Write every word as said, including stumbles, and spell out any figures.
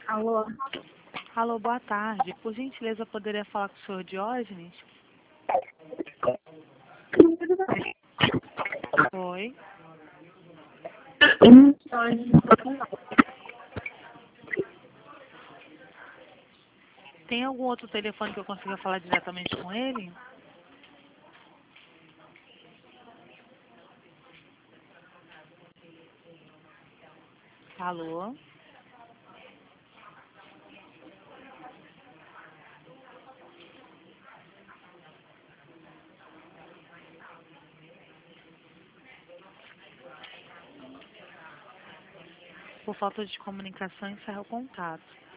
Alô? Alô, boa tarde. Por gentileza, poderia falar com o senhor Diógenes? Oi. Tem algum outro telefone que eu consiga falar diretamente com ele? Alô? Por falta de comunicação, encerra o contato.